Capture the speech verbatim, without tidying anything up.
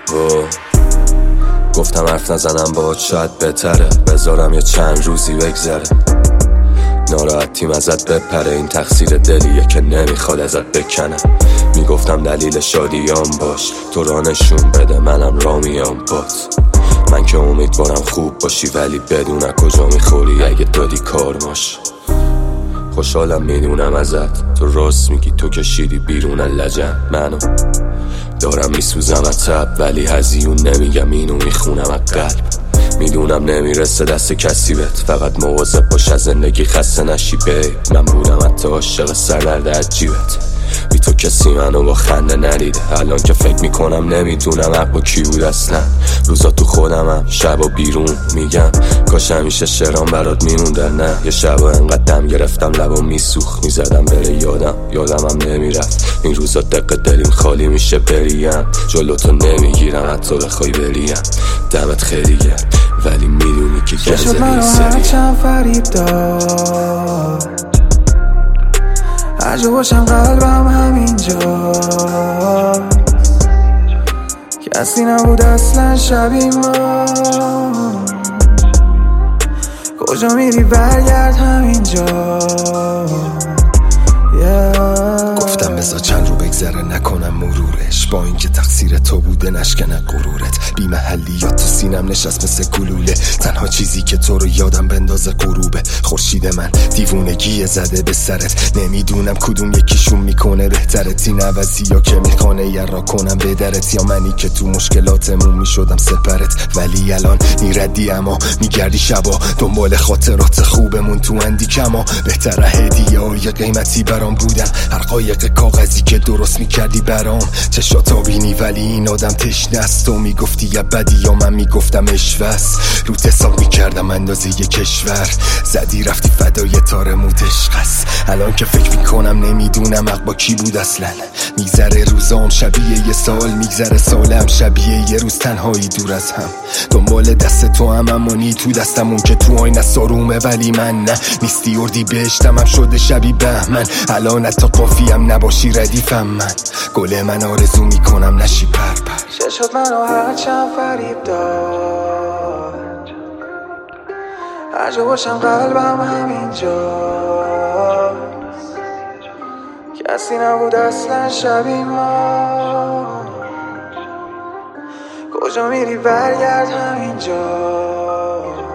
و گفتم حرف نزنم باهات شاید بهتره، بذارم یه چند روزی بگذره، ناراحتیم ازت بپره، این تقصیر دلیه که نمیخواد ازت بکنه. میگفتم دلیل شادیام باش، تو را نشون بده منم رامیام بات. من که امیدوارم خوب باشی ولی بدون کجا میخوری اگه دادی کارماش. خوشحالم میدونم ازت، تو راست میگی، تو کشیدی بیرون لجن منو. دارم میسوزم از تب ولی هزیون نمیگم، اینو میخونم از قلب. میدونم نمیرسه دست کسی بهت، فقط مواظب باش از زندگی خسته نشی بی. من بودم حتی عاشق سردرد عجیبت، بی تو کسی منو با خنده ندیده. الان که فکر میکنم نمیدونم حق با کی بود اصلا. روزا تو خودمم، شبا بیرون میگم کاش همیشه شعرام برات میموندن. نه یه شبا انقدر دم گرفتم لبا میسوخت، میزدم بره یادم یادمم نمیرفت. این روزا دق دلیم خالی میشه بریم، جلو تو نمیگیرم حتی بخوای بریم. دمت خیلی گرد ولی میدونی که گزه این سریه. چند فریب داد هر جا باشم قلبم همینجا، کسی نبود اصلا شبیه ما. کجا میری برگرد همینجا. yeah. گفتم بذار چند رو بگذره نکنم مرورش، با اینکه تقصیر تو بوده نشکنه غرورت. بی محلیات تو سینم نشست مثل گلوله، تنها چیزی که تو رو یادم بندازه غروبه. خورشید من دیوونگی زده به سرت، نمیدونم کدوم یکیشون میکنه بهترت. این عوضی یا که میخوانه یا را کنم به درت، یا منی که تو مشکلاتمون میشدم سپرت. ولی الان میردی اما میگردی شبا دنبال خاطرات خوبمون تو اندی کما. بهتره هدیه های قیمتی برام بودن، هر قایق کاغذی که درست میکردی برام. چشات آبینی ولی این آدم تشنه است. تو میگفتی یا بدی یا من میگفتم اشوست، روت حساب میکردم اندازه یه کشور. زدی رفتی فدای تار موت عشق است. الان که فکر میکنم نمیدونم حق با کی بود اصلا. میگذره روزام شبیه یه سال، میگذره سالم شبیه یه روز تنهایی دور از هم. دنبال دست تو هم امانی تو دستمون که تو آینه سارومه ولی من نه. نیستی اردی بهشتم هم شده شبی بهمن، الان حتی قافیم نباشی ردیفم. من گل من آرزو میکنم نشی پر پر. چشات منو هر چند فریب داد، هر جا باشم قلبم همینجا، کسی نبود اصلا شبیه ما. کجا میری برگرد همینجا.